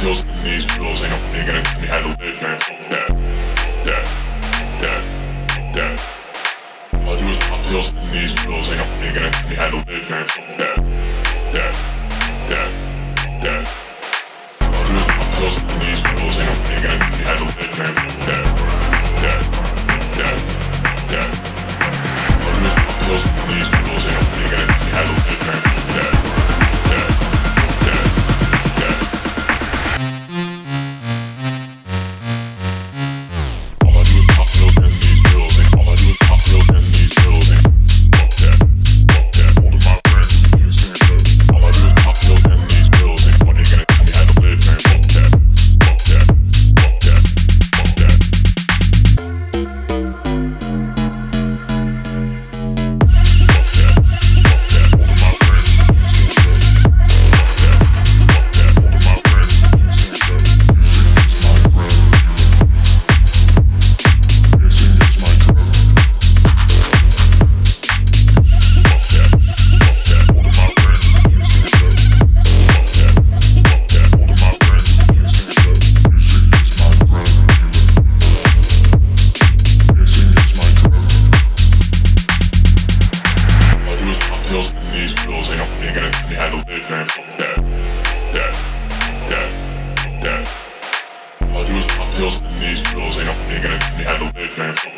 pills and these pills ain't nobody gonna tell me how to live, man. Fuck that, that, that. All I do is pop pills and these pills ain't nobody gonna tell me how to live, man. Fuck that, that. All I do is pop pills and these pills ain't nobody gonna tell me how to live, man. Fuck that, that. All I do is pop pills and these pills ain't nobody gonna tell me how to live, man. Fuck that, that. All I do is pop pills and these pills ain't. All I do is pop pills and these pills ain't. Fuck that, hold my friend, you see me slow. All I do is pop pills and these pills ain't. What they gonna tell me how to live, man? Fuck that, fuck that, fuck that, fuck that. Pills and these pills ain't nobody gonna tell me how to live, man. Fuck that, that. All I do is pop pills and these pills ain't nobody gonna tell me how to live, man. Fuck